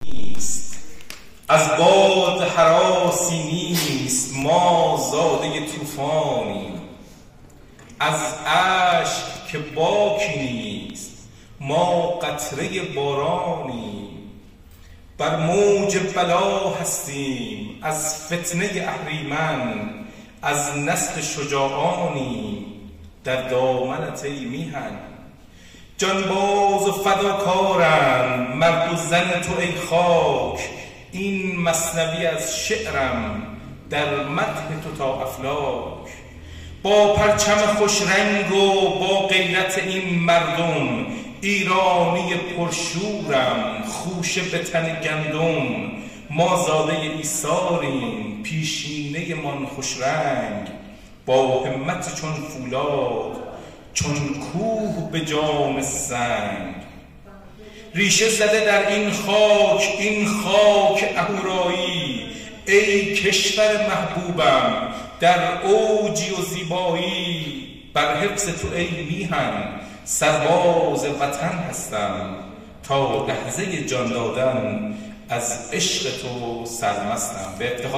نیست، از باد هراسی نیست، ما زاده طوفانیم. از اشک که باکی نیست، ما قطره بارانیم. بر موج بلا هستیم، از فتنه اهریمن، از نسل شجاعانیم. در دامنت ای میهن جانباز و فداکارم، مرد و زن تو ای خاک. این مثنوی از شعرم در مدح تو تا افلاک. با پرچم خوش رنگ و با غیرت این مردم، ایرانی پرشورم خوشه به تن گندم. ما زاده ایثاریم، پیشینه من خوش رنگ. با همت چون فولاد، چون کوه به جام سنگ. ریشه زده در این خاک، این خاک اهورایی. ای کشور محبوبم در اوجی و زیبایی. بر حفظ تو ای میهن سرباز وطن هستم، تا لحظه جان دادن از عشق تو سرمستم. به افتخار